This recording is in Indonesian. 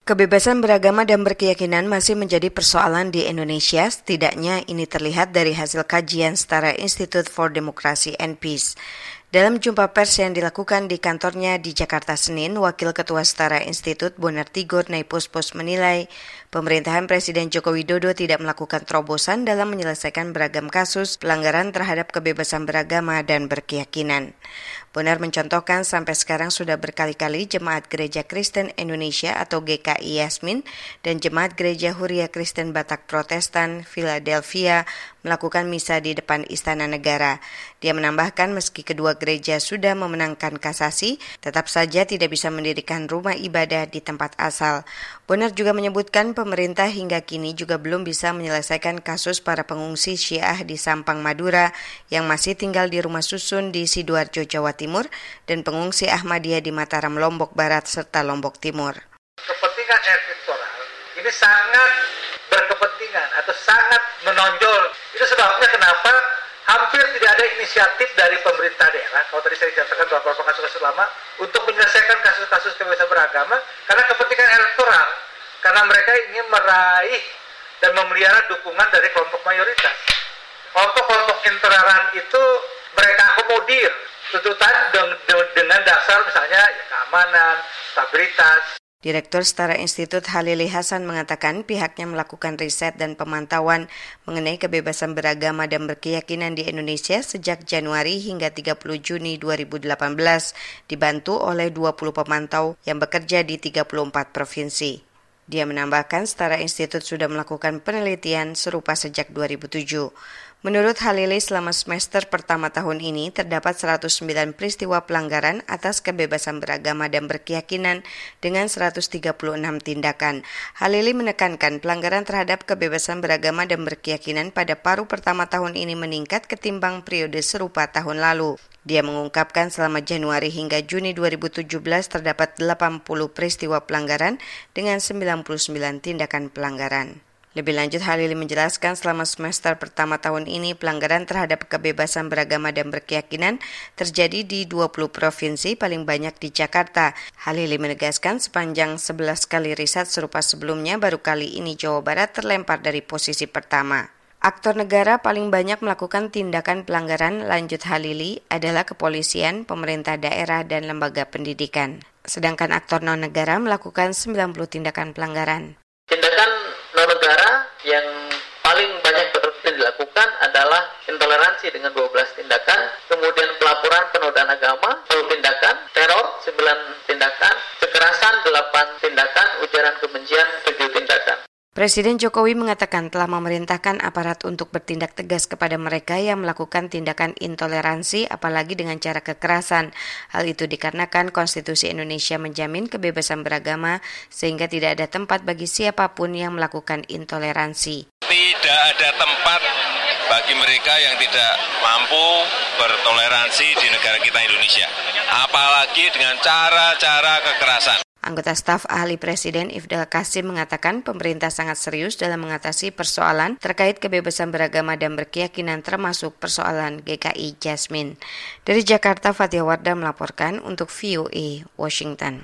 Kebebasan beragama dan berkeyakinan masih menjadi persoalan di Indonesia, setidaknya ini terlihat dari hasil kajian Setara Institute for Democracy and Peace. Dalam jumpa pers yang dilakukan di kantornya di Jakarta Senin, Wakil Ketua Setara Institute Bonar Tigor Naipospos menilai pemerintahan Presiden Joko Widodo tidak melakukan terobosan dalam menyelesaikan beragam kasus pelanggaran terhadap kebebasan beragama dan berkeyakinan. Bonar mencontohkan sampai sekarang sudah berkali-kali Jemaat Gereja Kristen Indonesia atau GKI Yasmin dan Jemaat Gereja Huria Kristen Batak Protestan Philadelphia melakukan misa di depan Istana Negara. Dia menambahkan meski kedua gereja sudah memenangkan kasasi, tetap saja tidak bisa mendirikan rumah ibadah di tempat asal. Bonar juga menyebutkan pemerintah hingga kini juga belum bisa menyelesaikan kasus para pengungsi Syiah di Sampang, Madura yang masih tinggal di rumah susun di Sidoarjo, Jawa Timur dan pengungsi Ahmadiyah di Mataram, Lombok Barat serta Lombok Timur. Kepentingan elektoral ini sangat berkepentingan atau sangat menonjol. Itu sebabnya kenapa hampir tidak ada inisiatif dari pemerintah daerah, kalau tadi saya katakan beberapa kasus-kasus lama, untuk menyelesaikan kasus-kasus kebebasan beragama karena kepentingan elektoral, karena mereka ingin meraih dan memelihara dukungan dari kelompok mayoritas. Kelompok-kelompok intoleran itu mereka akomodir tuntutan dengan dasar misalnya keamanan, stabilitas. Direktur Setara Institut Halili Hasan mengatakan pihaknya melakukan riset dan pemantauan mengenai kebebasan beragama dan berkeyakinan di Indonesia sejak Januari hingga 30 Juni 2018, dibantu oleh 20 pemantau yang bekerja di 34 provinsi. Dia menambahkan Setara Institut sudah melakukan penelitian serupa sejak 2007. Menurut Halili, selama semester pertama tahun ini terdapat 109 peristiwa pelanggaran atas kebebasan beragama dan berkeyakinan dengan 136 tindakan. Halili menekankan pelanggaran terhadap kebebasan beragama dan berkeyakinan pada paruh pertama tahun ini meningkat ketimbang periode serupa tahun lalu. Dia mengungkapkan selama Januari hingga Juni 2017 terdapat 80 peristiwa pelanggaran dengan 99 tindakan pelanggaran. Lebih lanjut, Halili menjelaskan selama semester pertama tahun ini pelanggaran terhadap kebebasan beragama dan berkeyakinan terjadi di 20 provinsi, paling banyak di Jakarta. Halili menegaskan sepanjang 11 kali riset serupa sebelumnya, baru kali ini Jawa Barat terlempar dari posisi pertama. Aktor negara paling banyak melakukan tindakan pelanggaran, lanjut Halili, adalah kepolisian, pemerintah daerah, dan lembaga pendidikan. Sedangkan aktor non-negara melakukan 90 tindakan pelanggaran. Tindakan non-negara yang paling banyak dilakukan adalah intoleransi dengan 12 tindakan, kemudian pelaporan penodaan agama 10 tindakan, teror 9 tindakan, kekerasan 8 tindakan, ujaran kebencian 7 tindakan. Presiden Jokowi mengatakan telah memerintahkan aparat untuk bertindak tegas kepada mereka yang melakukan tindakan intoleransi apalagi dengan cara kekerasan. Hal itu dikarenakan Konstitusi Indonesia menjamin kebebasan beragama sehingga tidak ada tempat bagi siapapun yang melakukan intoleransi. Tidak ada tempat bagi mereka yang tidak mampu bertoleransi di negara kita Indonesia, apalagi dengan cara-cara kekerasan. Anggota staf ahli Presiden Ifdal Kasim mengatakan pemerintah sangat serius dalam mengatasi persoalan terkait kebebasan beragama dan berkeyakinan termasuk persoalan GKI Yasmin. Dari Jakarta, Fatia Wardah melaporkan untuk VOA Washington.